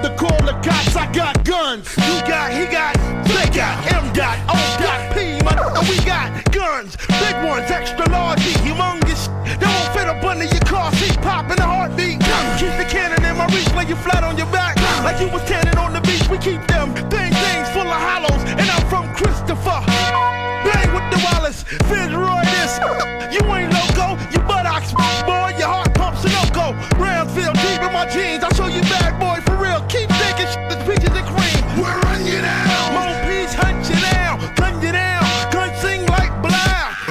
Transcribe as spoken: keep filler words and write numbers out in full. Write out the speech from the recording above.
to call the cops. I got guns. You got, he got, they got, M got, O got, P, my and we got guns. Big ones, extra large, humongous. They won't fit up under your car seat, pop in a heartbeat. Keep the cannon in my reach, lay you flat on your back. Like you was tanning on the beach, we keep them thing things full of hollows. And I'm from Christopher. Bang with the Wallace, Fitzroy this. You ain't loco, you buttocks, boy. Your heart pumps Sunoco. Brownsville deep in my jeans, I'll show you bad boy.